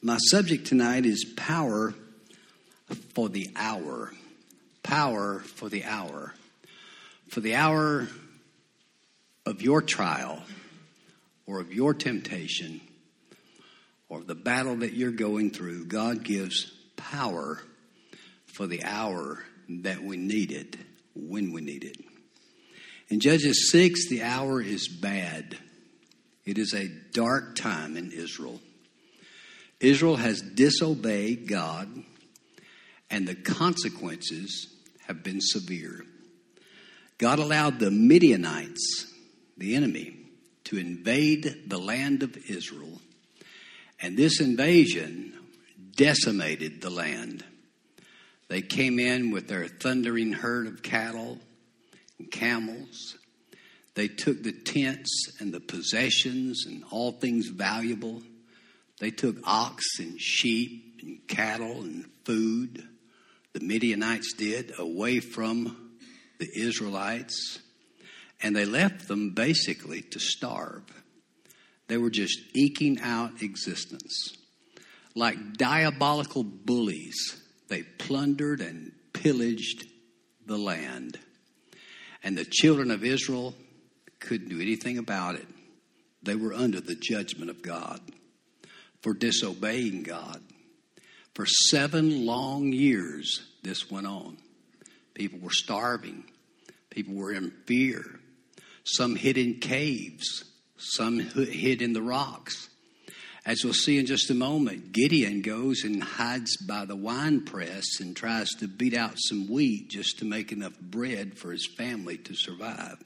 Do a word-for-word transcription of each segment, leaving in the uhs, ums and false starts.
My subject tonight is power for the hour. Power for the hour. For the hour of your trial or of your temptation or the battle that you're going through, God gives power for the hour that we need it, when we need it. In Judges six, the hour is bad. It is a dark time in Israel. Israel has disobeyed God, and the consequences have been severe. God allowed the Midianites, the enemy, to invade the land of Israel, and this invasion decimated the land. They came in with their thundering herd of cattle and camels. They took the tents and the possessions and all things valuable. They took ox and sheep and cattle and food, the Midianites did, away from the Israelites. And they left them basically to starve. They were just eking out existence. Like diabolical bullies, they plundered and pillaged the land. And the children of Israel couldn't do anything about it. They were under the judgment of God for disobeying God. For seven long years, this went on. People were starving. People were in fear. Some hid in caves. Some hid in the rocks. As we'll see in just a moment, Gideon goes and hides by the wine press and tries to beat out some wheat just to make enough bread for his family to survive.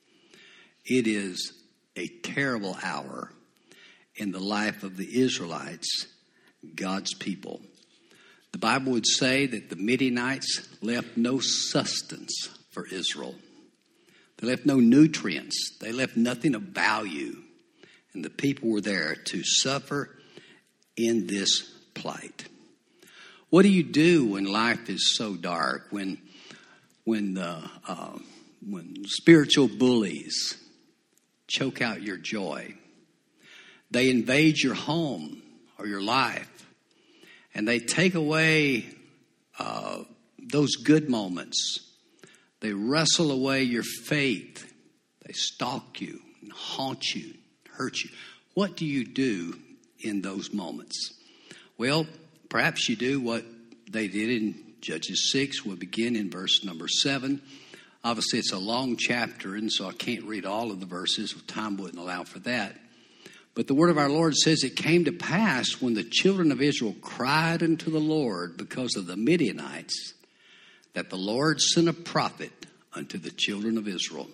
It is a terrible hour in the life of the Israelites, God's people. The Bible would say that the Midianites left no sustenance for Israel. They left no nutrients. They left nothing of value. And the people were there to suffer in this plight. What do you do when life is so dark? When, when the uh, when spiritual bullies choke out your joy? They invade your home or your life, and they take away uh, those good moments. They wrestle away your faith. They stalk you and haunt you, hurt you. What do you do in those moments? Well, perhaps you do what they did in Judges six. We'll begin in verse number seven. Obviously, it's a long chapter, and so I can't read all of the verses. Time wouldn't allow for that. But the word of our Lord says, it came to pass when the children of Israel cried unto the Lord because of the Midianites, that the Lord sent a prophet unto the children of Israel.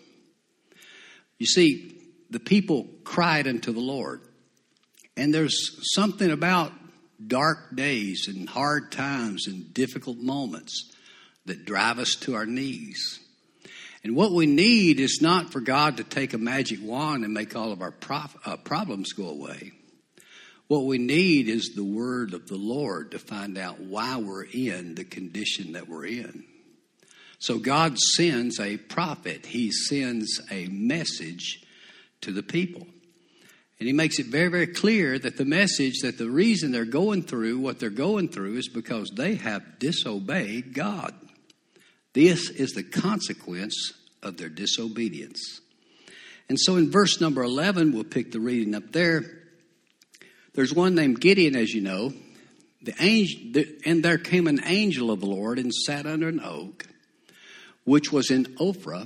You see, the people cried unto the Lord. And there's something about dark days and hard times and difficult moments that drive us to our knees. And what we need is not for God to take a magic wand and make all of our prof- uh, problems go away. What we need is the word of the Lord to find out why we're in the condition that we're in. So God sends a prophet. He sends a message to the people. And he makes it very, very clear that the message, that the reason they're going through what they're going through is because they have disobeyed God. This is the consequence of their disobedience. And so in verse number eleven, we'll pick the reading up there. There's one named Gideon, as you know. The angel, and there came an angel of the Lord and sat under an oak, which was in Ophrah,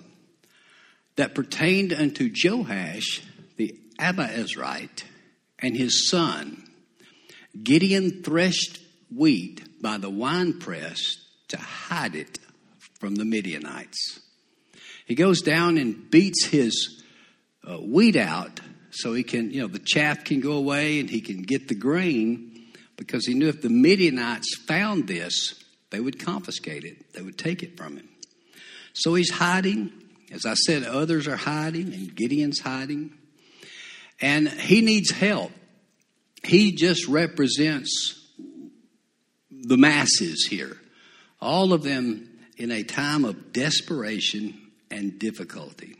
that pertained unto Joash the Abiezrite, and his son. Gideon threshed wheat by the winepress to hide it from the Midianites. He goes down and beats his uh, wheat out so he can, you know, the chaff can go away and he can get the grain, because he knew if the Midianites found this, they would confiscate it. They would take it from him. So he's hiding. As I said, others are hiding, and Gideon's hiding. And he needs help. He just represents the masses here. All of them in a time of desperation and difficulty.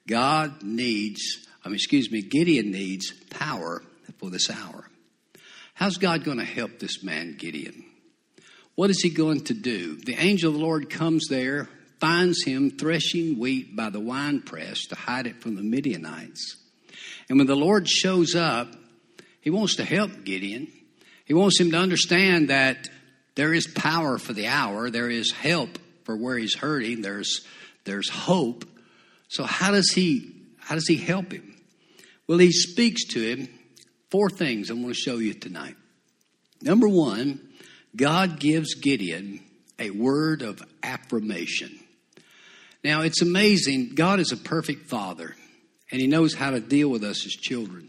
God needs, I mean, excuse me, Gideon needs power for this hour. How's God going to help this man, Gideon? What is he going to do? The angel of the Lord comes there, finds him threshing wheat by the winepress to hide it from the Midianites. And when the Lord shows up, he wants to help Gideon. He wants him to understand that there is power for the hour. There is help for where he's hurting. There's, there's hope. So how does he, how does he help him? Well, he speaks to him. Four things I want to show you tonight. Number one, God gives Gideon a word of affirmation. Now, it's amazing. God is a perfect father, and he knows how to deal with us as children.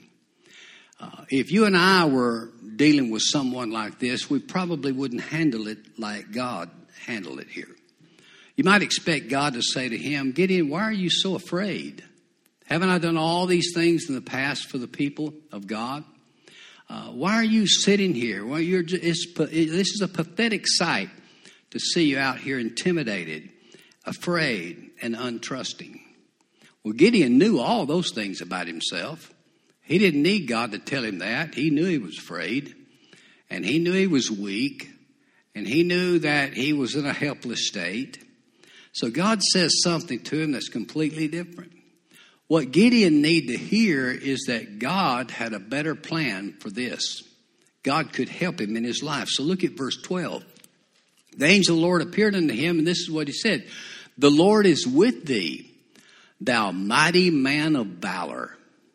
Uh, if you and I were dealing with someone like this, we probably wouldn't handle it like God handled it here. You might expect God to say to him, Gideon, why are you so afraid? Haven't I done all these things in the past for the people of God? Uh, why are you sitting here? Well, you're just, it's, this is a pathetic sight to see you out here intimidated, afraid, and untrusting. Well, Gideon knew all those things about himself. He didn't need God to tell him that. He knew he was afraid, and he knew he was weak, and he knew that he was in a helpless state. So God says something to him that's completely different. What Gideon needed to hear is that God had a better plan for this. God could help him in his life. So look at verse twelve. The angel of the Lord appeared unto him, and this is what he said. The Lord is with thee, thou mighty man of valor.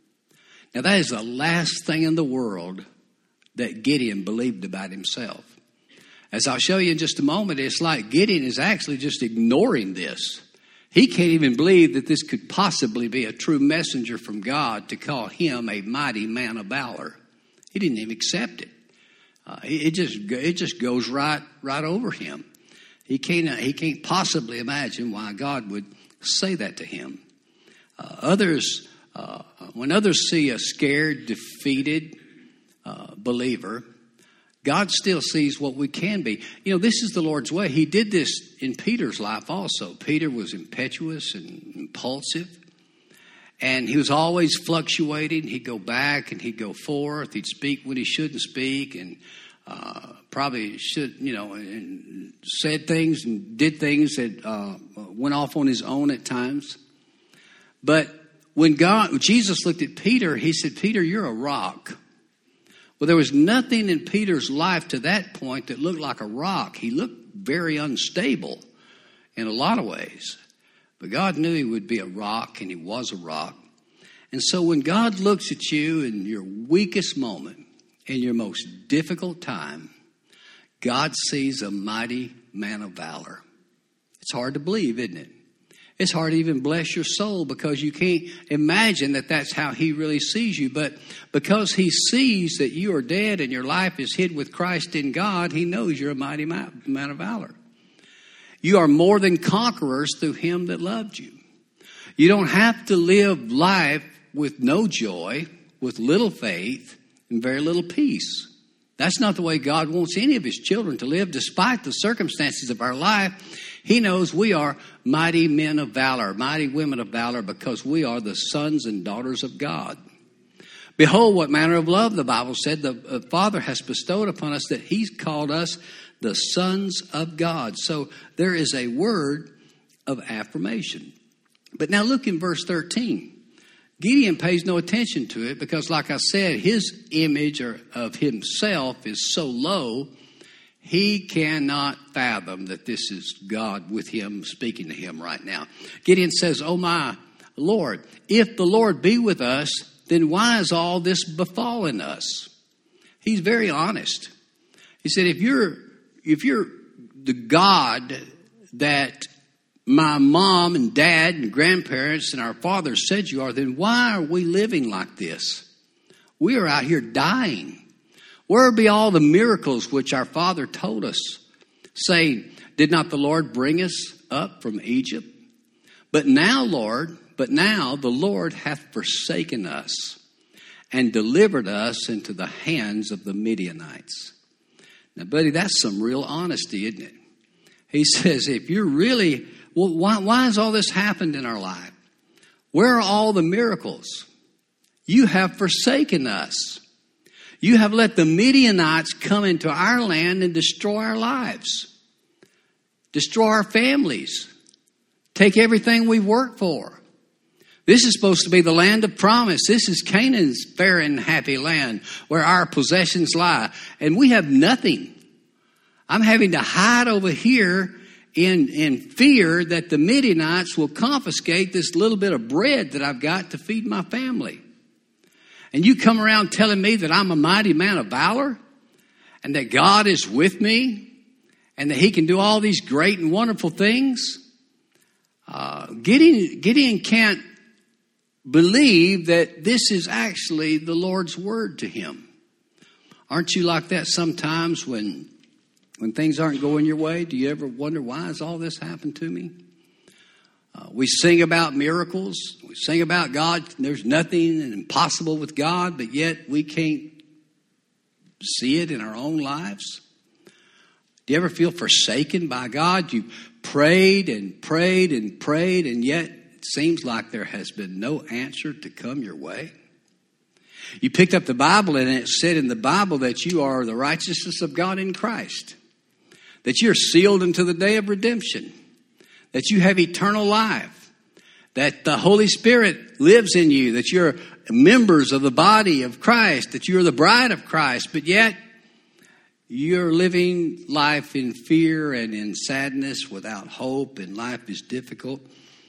Now that is the last thing in the world that Gideon believed about himself. As I'll show you in just a moment, it's like Gideon is actually just ignoring this. He can't even believe that this could possibly be a true messenger from God to call him a mighty man of valor. He didn't even accept it. Uh, it just it just goes right right over him. He can't he can't possibly imagine why God would say that to him. Uh, others, uh, when others see a scared, defeated uh, believer, God still sees what we can be. You know, this is the Lord's way. He did this in Peter's life also. Peter was impetuous and impulsive. And he was always fluctuating. He'd go back and he'd go forth. He'd speak when he shouldn't speak. And uh, probably should, you know, and said things and did things that uh, went off on his own at times. But when God, when Jesus looked at Peter, he said, Peter, you're a rock. Well, there was nothing in Peter's life to that point that looked like a rock. He looked very unstable in a lot of ways. But God knew he would be a rock, and he was a rock. And so when God looks at you in your weakest moment, in your most difficult time, God sees a mighty man of valor. It's hard to believe, isn't it? It's hard to even bless your soul because you can't imagine that that's how he really sees you. But because he sees that you are dead and your life is hid with Christ in God, he knows you're a mighty man of valor. You are more than conquerors through him that loved you. You don't have to live life with no joy, with little faith, and very little peace. That's not the way God wants any of his children to live, despite the circumstances of our life. He knows we are mighty men of valor, mighty women of valor, because we are the sons and daughters of God. Behold, what manner of love, the Bible said, the Father has bestowed upon us, that he's called us the sons of God. So there is a word of affirmation. But now look in verse thirteen. Gideon pays no attention to it because, like I said, his image of himself is so low, he cannot fathom that this is God with him, speaking to him right now. Gideon says, oh my Lord, if the Lord be with us, then why is all this befallen us? He's very honest. He said, if you're, if you're the God that my mom and dad and grandparents and our fathers said you are, then why are we living like this? We are out here dying. Where be all the miracles which our father told us, saying, did not the Lord bring us up from Egypt? But now, Lord, but now the Lord hath forsaken us and delivered us into the hands of the Midianites. Now, buddy, that's some real honesty, isn't it? He says, if you're really, well, why, why has all this happened in our life? Where are all the miracles? You have forsaken us. You have let the Midianites come into our land and destroy our lives, destroy our families, take everything we've worked for. This is supposed to be the land of promise. This is Canaan's fair and happy land where our possessions lie. And we have nothing. I'm having to hide over here in, in fear that the Midianites will confiscate this little bit of bread that I've got to feed my family. And you come around telling me that I'm a mighty man of valor and that God is with me and that he can do all these great and wonderful things. Uh, Gideon, Gideon can't believe that this is actually the Lord's word to him. Aren't you like that sometimes when when things aren't going your way? Do you ever wonder, why has all this happened to me? Uh, we sing about miracles. We sing about God. There's nothing impossible with God, but yet we can't see it in our own lives. Do you ever feel forsaken by God? You prayed and prayed and prayed, and yet it seems like there has been no answer to come your way. You picked up the Bible and it said in the Bible that you are the righteousness of God in Christ, that you're sealed unto the day of redemption, that you have eternal life, that the Holy Spirit lives in you, that you're members of the body of Christ, that you're the bride of Christ, but yet you're living life in fear and in sadness without hope, and life is difficult.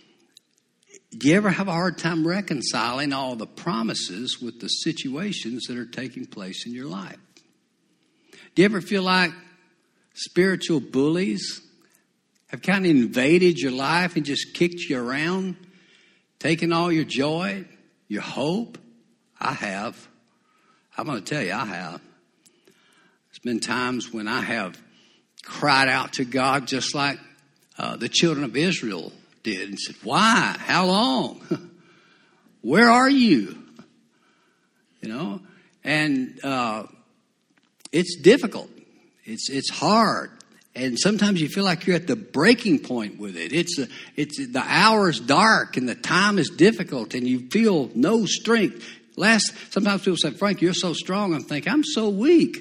Do you ever have a hard time reconciling all the promises with the situations that are taking place in your life? Do you ever feel like spiritual bullies have kind of invaded your life and just kicked you around, taken all your joy, your hope? I have. I'm going to tell you, I have. There's been times when I have cried out to God just like uh, the children of Israel did and said, why? How long? Where are you? You know, and uh, it's difficult. It's it's hard. And sometimes you feel like you're at the breaking point with it. It's a, it's the hour's dark and the time is difficult and you feel no strength. Last, sometimes people say, Frank, you're so strong. I'm thinking, I'm so weak.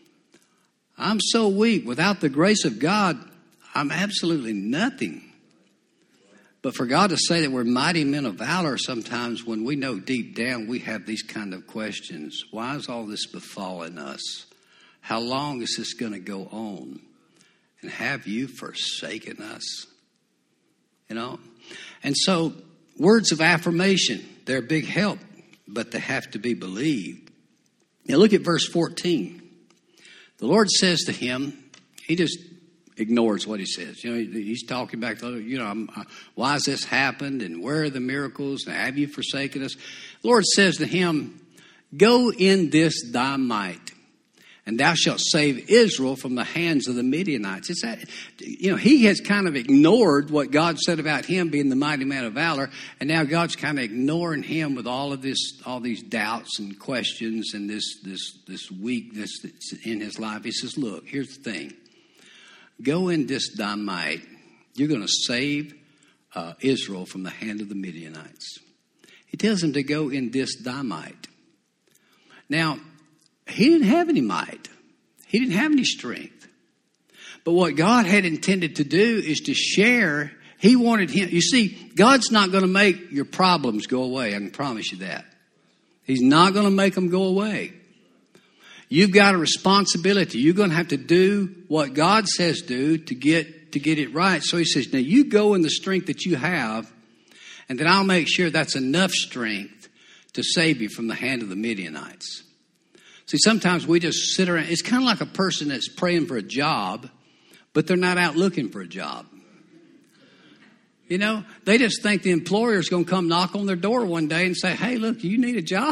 I'm so weak. Without the grace of God, I'm absolutely nothing. But for God to say that we're mighty men of valor sometimes when we know deep down we have these kind of questions. Why is all this befalling us? How long is this going to go on? And have you forsaken us? You know? And so words of affirmation, they're a big help, but they have to be believed. Now look at verse fourteen. The Lord says to him, he just ignores what he says. You know, he's talking back to, you know, I'm, uh, why has this happened? And where are the miracles? And have you forsaken us? The Lord says to him, go in this thy might, and thou shalt save Israel from the hands of the Midianites. It's that, you know, he has kind of ignored what God said about him being the mighty man of valor, and now God's kind of ignoring him with all of this, all these doubts and questions and this this this weakness that's in his life. He says, look, here's the thing. Go in this thy might. You're going to save uh, Israel from the hand of the Midianites. He tells him to go in this thy might. Now, he didn't have any might. He didn't have any strength. But what God had intended to do is to share. He wanted him. You see, God's not going to make your problems go away. I can promise you that. He's not going to make them go away. You've got a responsibility. You're going to have to do what God says do to get to get it right. So he says, now you go in the strength that you have, and then I'll make sure that's enough strength to save you from the hand of the Midianites. See, sometimes we just sit around. It's kind of like a person that's praying for a job, but they're not out looking for a job. You know, they just think the employer's going to come knock on their door one day and say, hey, look, you need a job.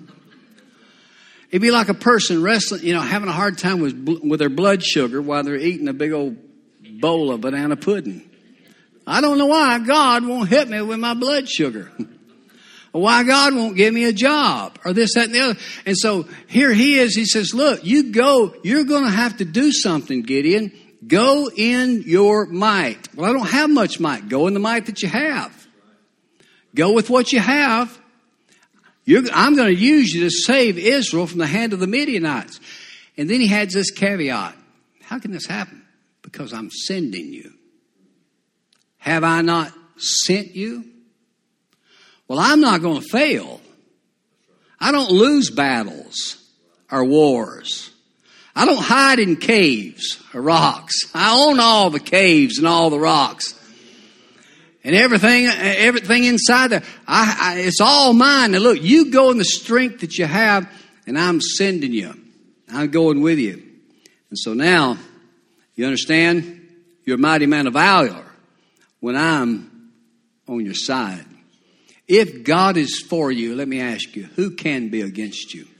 It'd be like a person wrestling, you know, having a hard time with with their blood sugar while they're eating a big old bowl of banana pudding. I don't know why God won't help me with my blood sugar. Or why God won't give me a job or this, that, and the other. And so here he is. He says, look, you go, you're going to have to do something, Gideon. Go in your might. Well, I don't have much might. Go in the might that you have. Go with what you have. You're, I'm going to use you to save Israel from the hand of the Midianites. And then he adds this caveat. How can this happen? Because I'm sending you. Have I not sent you? Well, I'm not going to fail. I don't lose battles or wars. I don't hide in caves or rocks. I own all the caves and all the rocks. And everything, everything inside there, I, I, it's all mine. Now look, you go in the strength that you have, and I'm sending you. I'm going with you. And so now, you understand? You're a mighty man of valor when I'm on your side. If God is for you, let me ask you, who can be against you?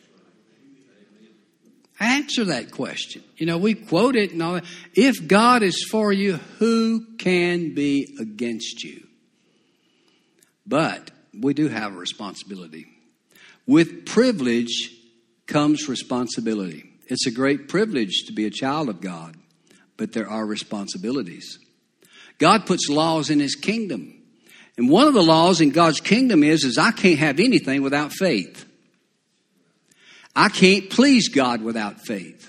Answer that question. You know, we quote it and all that. If God is for you, who can be against you? But we do have a responsibility. With privilege comes responsibility. It's a great privilege to be a child of God, but there are responsibilities. God puts laws in his kingdom. And one of the laws in God's kingdom is, is I can't have anything without faith. I can't please God without faith.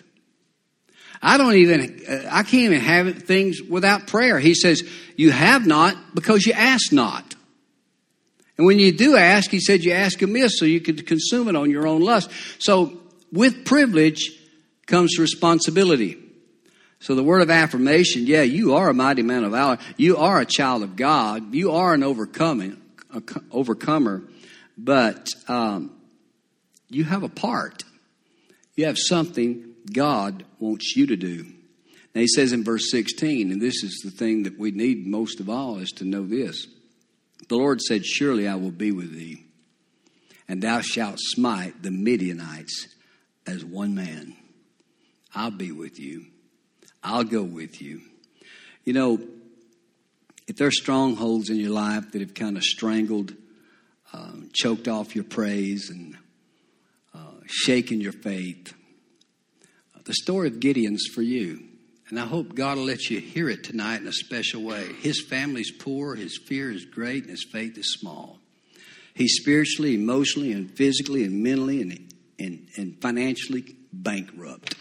I don't even, I can't even have things without prayer. He says, you have not because you ask not. And when you do ask, he said, you ask amiss so you could consume it on your own lust. So with privilege comes responsibility. So the word of affirmation, yeah, you are a mighty man of valor. You are a child of God. You are an overcoming, a overcomer. But um, you have a part. You have something God wants you to do. Now he says in verse sixteen, and this is the thing that we need most of all, is to know this. The Lord said, surely I will be with thee, and thou shalt smite the Midianites as one man. I'll be with you. I'll go with you. You know, if there are strongholds in your life that have kind of strangled, um, choked off your praise and uh, shaken your faith, uh, the story of Gideon's for you. And I hope God will let you hear it tonight in a special way. His family's poor, his fear is great, and his faith is small. He's spiritually, emotionally, and physically, and mentally, and, and, and financially bankrupt.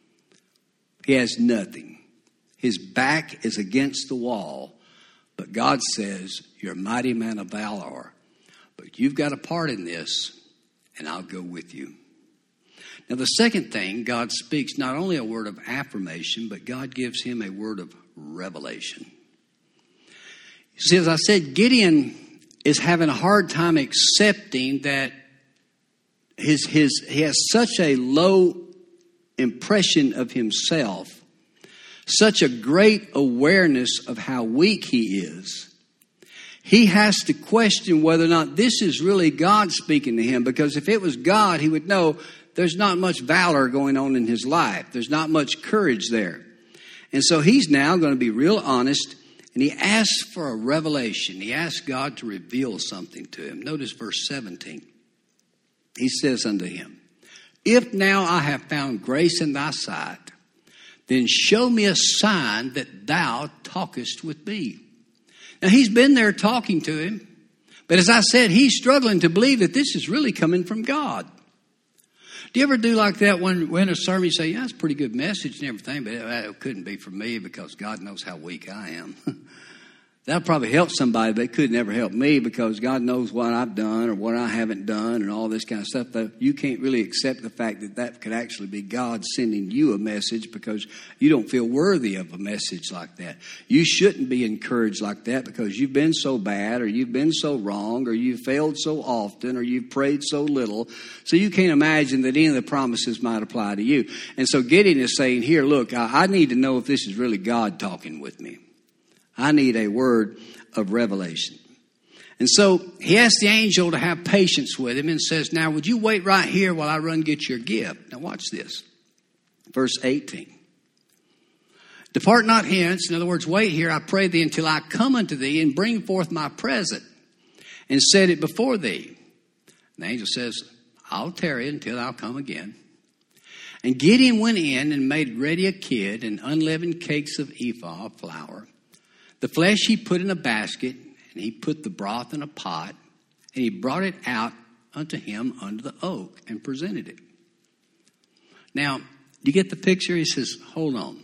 He has nothing. His back is against the wall. But God says, you're a mighty man of valor. But you've got a part in this, and I'll go with you. Now, the second thing, God speaks not only a word of affirmation, but God gives him a word of revelation. You see, as I said, Gideon is having a hard time accepting that his, his, he has such a low impression of himself, such a great awareness of how weak he is. He has to question whether or not this is really God speaking to him, because if it was God, he would know there's not much valor going on in his life. There's not much courage there. And so he's now going to be real honest, and he asks for a revelation. He asks God to reveal something to him. Notice verse seventeen. He says unto him, if now I have found grace in thy sight, then show me a sign that thou talkest with me. Now he's been there talking to him, but as I said, he's struggling to believe that this is really coming from God. Do you ever do like that when, when a sermon you say, yeah, it's a pretty good message and everything, but it, it couldn't be for me because God knows how weak I am. That'll probably help somebody, but it could never help me because God knows what I've done or what I haven't done and all this kind of stuff. But you can't really accept the fact that that could actually be God sending you a message because you don't feel worthy of a message like that. You shouldn't be encouraged like that because you've been so bad or you've been so wrong or you've failed so often or you've prayed so little. So you can't imagine that any of the promises might apply to you. And so Gideon is saying here, look, I, I need to know if this is really God talking with me. I need a word of revelation. And so he asks the angel to have patience with him and says, now would you wait right here while I run get your gift? Now watch this. Verse eighteen. Depart not hence. In other words, wait here, I pray thee, until I come unto thee and bring forth my present and set it before thee. And the angel says, I'll tarry until I'll come again. And Gideon went in and made ready a kid and unleavened cakes of ephah of flour. The flesh he put in a basket, and he put the broth in a pot, and he brought it out unto him under the oak and presented it. Now, you get the picture? He says, hold on.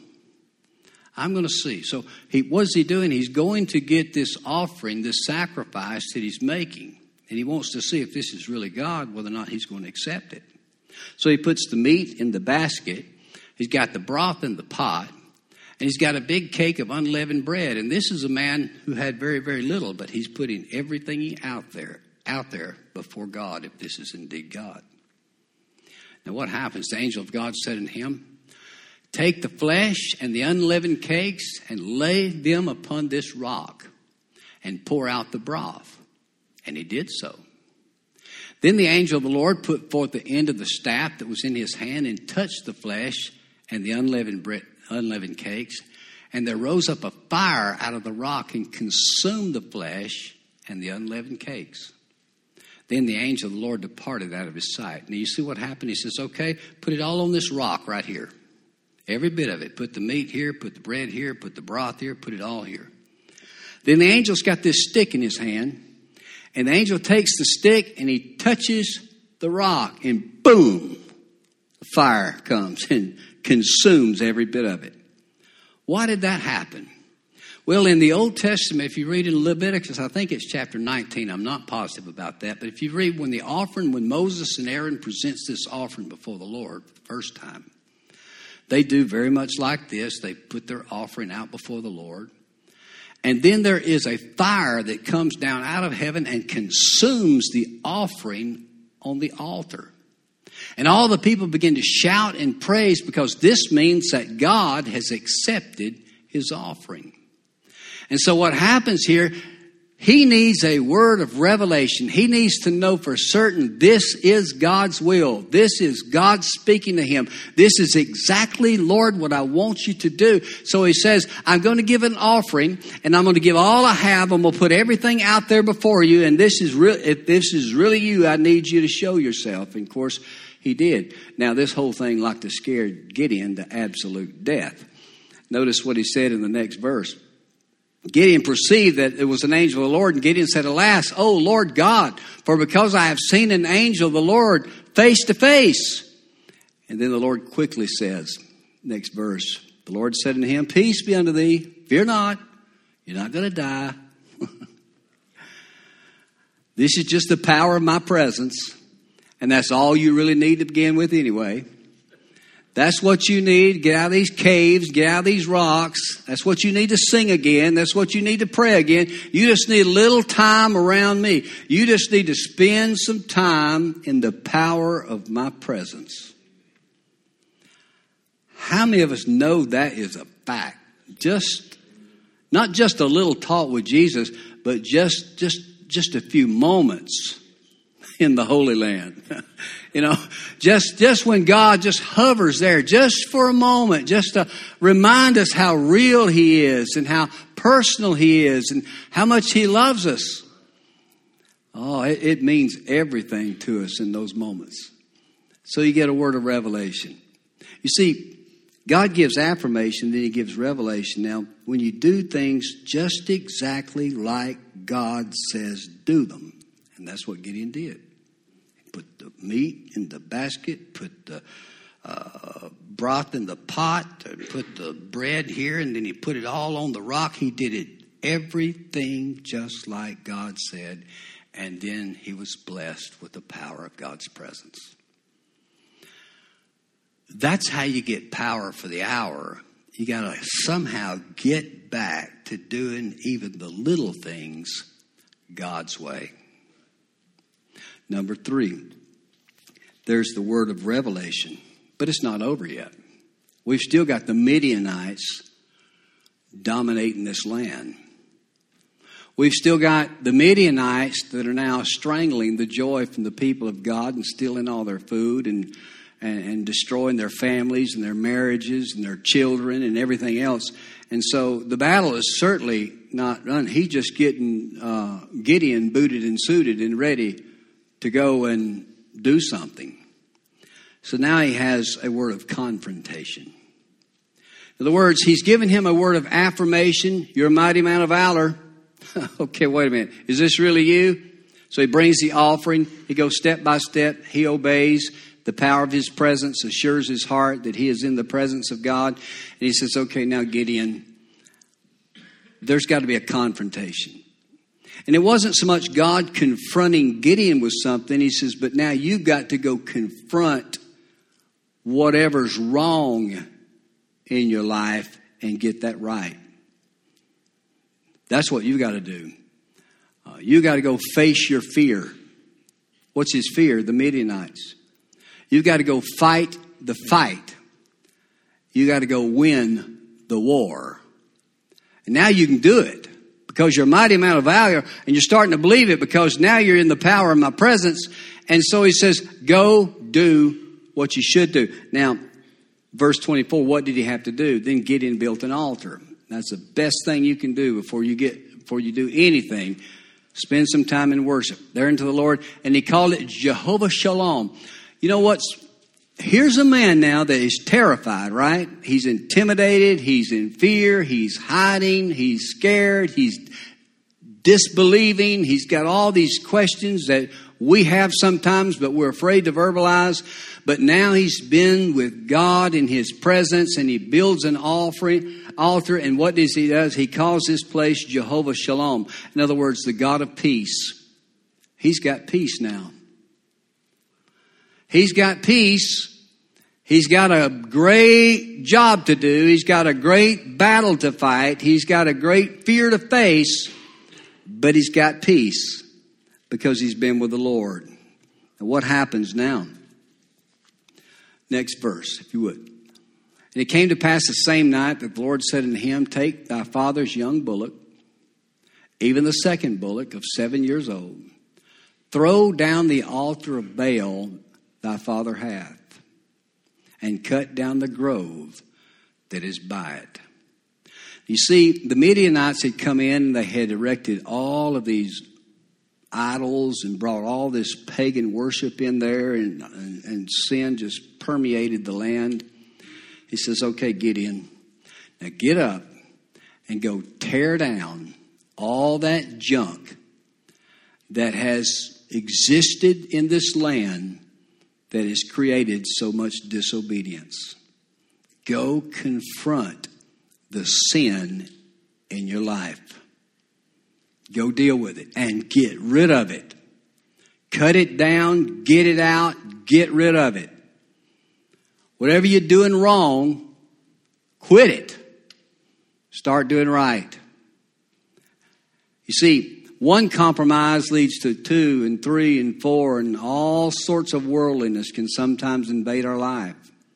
I'm going to see. So he, what is he doing? He's going to get this offering, this sacrifice that he's making. And he wants to see if this is really God, whether or not he's going to accept it. So he puts the meat in the basket. He's got the broth in the pot. And he's got a big cake of unleavened bread. And this is a man who had very, very little, but he's putting everything out there, out there before God, if this is indeed God. Now what happens? The angel of God said unto him, take the flesh and the unleavened cakes and lay them upon this rock and pour out the broth. And he did so. Then the angel of the Lord put forth the end of the staff that was in his hand and touched the flesh and the unleavened bread, unleavened cakes. And there rose up a fire out of the rock and consumed the flesh and the unleavened cakes. Then the angel of the Lord departed out of his sight. Now you see what happened? He says, okay, put it all on this rock right here. Every bit of it. Put the meat here, put the bread here, put the broth here, put it all here. Then the angel's got this stick in his hand. And the angel takes the stick and he touches the rock. And boom, the fire comes and consumes every bit of it. Why did that happen? Well, in the Old Testament, if you read in Leviticus, I think it's chapter nineteen. I'm not positive about that. But if you read when the offering, when Moses and Aaron presents this offering before the Lord the first time, they do very much like this. They put their offering out before the Lord. And then there is a fire that comes down out of heaven and consumes the offering on the altar. And all the people begin to shout and praise because this means that God has accepted his offering. And so what happens here, he needs a word of revelation. He needs to know for certain this is God's will. This is God speaking to him. This is exactly, Lord, what I want you to do. So he says, I'm going to give an offering and I'm going to give all I have. I'm going to put everything out there before you. And this is real. If this is really you, I need you to show yourself. And of course, he did. Now, this whole thing like to scare Gideon to absolute death. Notice what he said in the next verse. Gideon perceived that it was an angel of the Lord, and Gideon said, alas, O Lord God, for because I have seen an angel of the Lord face to face. And then the Lord quickly says, next verse, the Lord said unto him, peace be unto thee, fear not, you're not going to die. This is just the power of my presence, and that's all you really need to begin with anyway. That's what you need. Get out of these caves. Get out of these rocks. That's what you need to sing again. That's what you need to pray again. You just need a little time around me. You just need to spend some time in the power of my presence. How many of us know that is a fact? Just, not just a little talk with Jesus, but just, just, just a few moments in the Holy Land. You know, just, just when God just hovers there, just for a moment, just to remind us how real he is and how personal he is and how much he loves us. Oh, it, it means everything to us in those moments. So you get a word of revelation. You see, God gives affirmation, then he gives revelation. Now, when you do things just exactly like God says do them, and that's what Gideon did. Put the meat in the basket, put the uh, broth in the pot, put the bread here, and then he put it all on the rock. He did it, everything just like God said. And then he was blessed with the power of God's presence. That's how you get power for the hour. You got to somehow get back to doing even the little things God's way. Number three, there's the word of revelation, but it's not over yet. We've still got the Midianites dominating this land. We've still got the Midianites that are now strangling the joy from the people of God and stealing all their food and, and, and destroying their families and their marriages and their children and everything else. And so the battle is certainly not done. He's just getting uh, Gideon booted and suited and ready to go and do something. So now he has a word of confrontation. In other words, he's given him a word of affirmation. You're a mighty man of valor. Okay, wait a minute. Is this really you? So he brings the offering. He goes step by step. He obeys. The power of his presence assures his heart that he is in the presence of God. And he says, okay, now Gideon, there's got to be a confrontation. And it wasn't so much God confronting Gideon with something. He says, but now you've got to go confront whatever's wrong in your life and get that right. That's what you've got to do. Uh, you got to go face your fear. What's his fear? The Midianites. You've got to go fight the fight. You got to go win the war. And now you can do it because you're a mighty man of valor and you're starting to believe it because now you're in the power of my presence. And so he says, go do what you should do. Now, verse twenty-four, what did he have to do? Then Gideon built an altar. That's the best thing you can do before you get before you do anything. Spend some time in worship there unto the Lord. And he called it Jehovah Shalom. You know what's, here's a man now that is terrified, right? He's intimidated. He's in fear. He's hiding. He's scared. He's disbelieving. He's got all these questions that we have sometimes, but we're afraid to verbalize. But now he's been with God in his presence and he builds an offering, altar. And what does he do? He calls this place Jehovah Shalom. In other words, the God of peace. He's got peace now. He's got peace. He's got a great job to do. He's got a great battle to fight. He's got a great fear to face. But he's got peace because he's been with the Lord. And what happens now? Next verse, if you would. And it came to pass the same night that the Lord said unto him, take thy father's young bullock, even the second bullock of seven years old, throw down the altar of Baal thy father hath, and cut down the grove that is by it. You see, the Midianites had come in and they had erected all of these idols and brought all this pagan worship in there, and, and, and sin just permeated the land. He says, okay, Gideon, now get up and go tear down all that junk that has existed in this land that has created so much disobedience. Go confront the sin in your life. Go deal with it and get rid of it. Cut it down, get it out, get rid of it. Whatever you're doing wrong, quit it. Start doing right. You see, one compromise leads to two and three and four, and all sorts of worldliness can sometimes invade our life.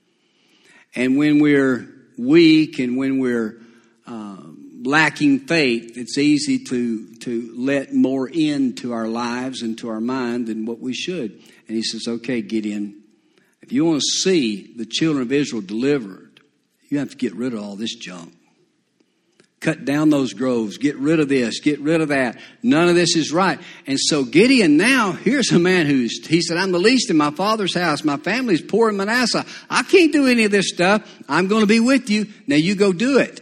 And when we're weak and when we're uh, lacking faith, it's easy to, to let more into our lives and to our mind than what we should. And he says, okay, Gideon, if you want to see the children of Israel delivered, you have to get rid of all this junk. Cut down those groves. Get rid of this. Get rid of that. None of this is right. And so Gideon now, here's a man who's, he said, I'm the least in my father's house. My family's poor in Manasseh. I can't do any of this stuff. I'm going to be with you. Now you go do it.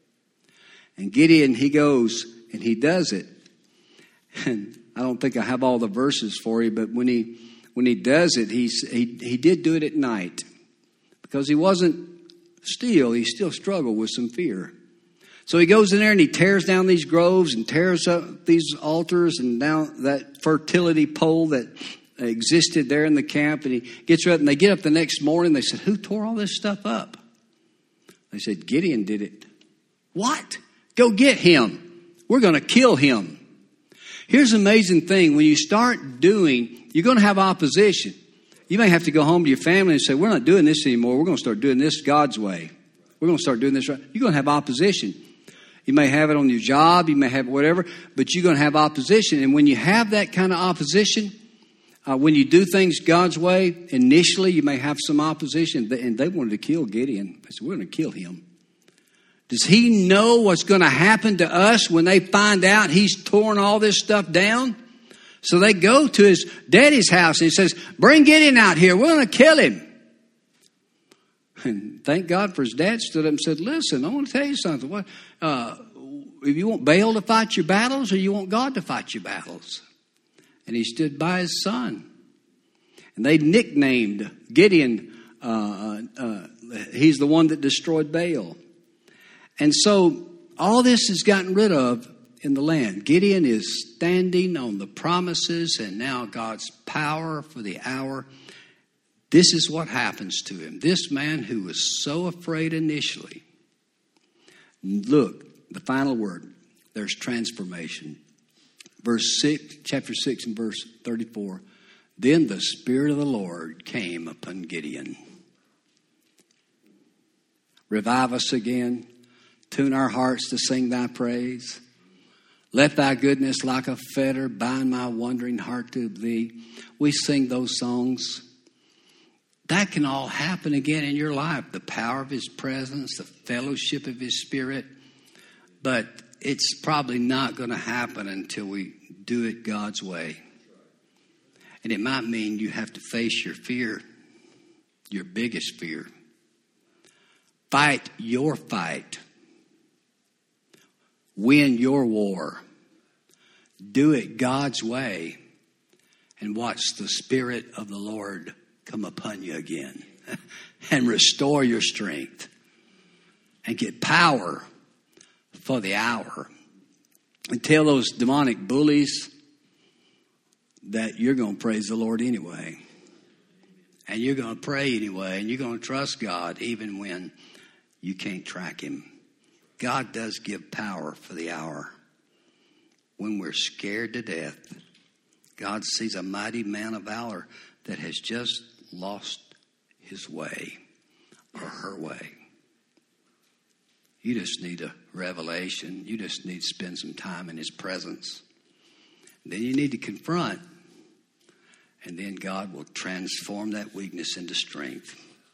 And Gideon, he goes and he does it. And I don't think I have all the verses for you, but when he when he does it, he's, he he did do it at night. Because he wasn't still, he still struggled with some fear. So he goes in there and he tears down these groves and tears up these altars and down that fertility pole that existed there in the camp. And he gets up and they get up the next morning. They said, who tore all this stuff up? They said, Gideon did it. What? Go get him. We're going to kill him. Here's the amazing thing. When you start doing, you're going to have opposition. You may have to go home to your family and say, we're not doing this anymore. We're going to start doing this God's way. We're going to start doing this right. You're going to have opposition. You may have it on your job. You may have whatever. But you're going to have opposition. And when you have that kind of opposition, uh, when you do things God's way, initially you may have some opposition. And they wanted to kill Gideon. They said, we're going to kill him. Does he know what's going to happen to us when they find out he's torn all this stuff down? So they go to his daddy's house and he says, bring Gideon out here. We're going to kill him. And thank God for his dad stood up and said, listen, I want to tell you something. What, uh, if you want Baal to fight your battles or you want God to fight your battles? and he stood by his son. And they nicknamed Gideon, uh, uh, he's the one that destroyed Baal. And so all this is gotten rid of in the land. Gideon is standing on the promises and now God's power for the hour. This is what happens to him. This man who was so afraid initially. Look, the final word. There's transformation. Verse six, chapter six and verse thirty-four. Then the Spirit of the Lord came upon Gideon. Revive us again. Tune our hearts to sing thy praise. Let thy goodness like a fetter bind my wandering heart to thee. We sing those songs. That can all happen again in your life. The power of his presence, the fellowship of his Spirit. But it's probably not going to happen until we do it God's way. And it might mean you have to face your fear, your biggest fear. Fight your fight. Win your war. Do it God's way. And watch the Spirit of the Lord come upon you again and restore your strength and get power for the hour. And tell those demonic bullies that you're going to praise the Lord anyway. And you're going to pray anyway. And you're going to trust God even when you can't track him. God does give power for the hour. When we're scared to death, God sees a mighty man of valor that has just lost his way or her way. You just need a revelation. You just need to spend some time in his presence. Then you need to confront. And then God will transform that weakness into strength,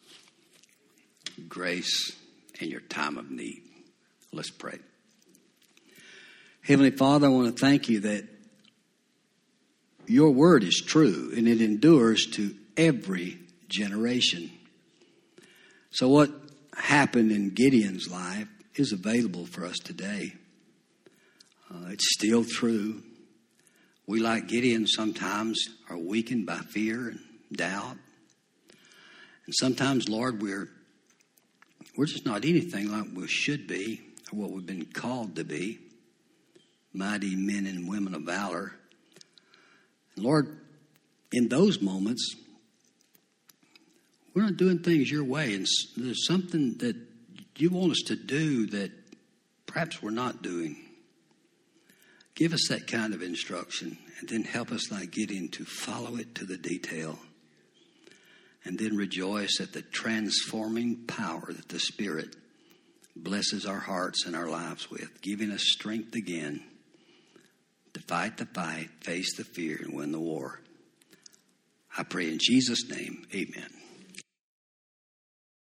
grace, in your time of need. Let's pray. Heavenly Father, I want to thank you that your word is true and it endures to every generation. So what happened in Gideon's life is available for us today. Uh, it's still true. We, like Gideon, sometimes are weakened by fear and doubt. And sometimes, Lord, we're we're just not anything like we should be or what we've been called to be. Mighty men and women of valor. And Lord, in those moments, we're not doing things your way. And there's something that you want us to do that perhaps we're not doing. Give us that kind of instruction and then help us like Gideon to follow it to the detail. And then rejoice at the transforming power that the Spirit blesses our hearts and our lives with, giving us strength again to fight the fight, face the fear, and win the war. I pray in Jesus' name, amen.